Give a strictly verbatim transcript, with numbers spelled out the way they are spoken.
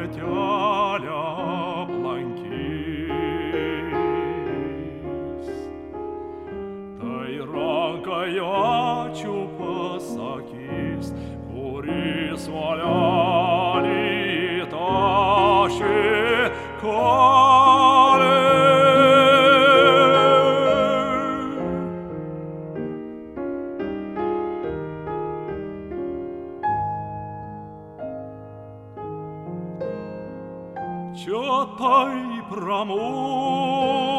kartelę aplankys. Tai ranka ačiū pasakys, kuris valelį tašė kalė. Čia taip ramu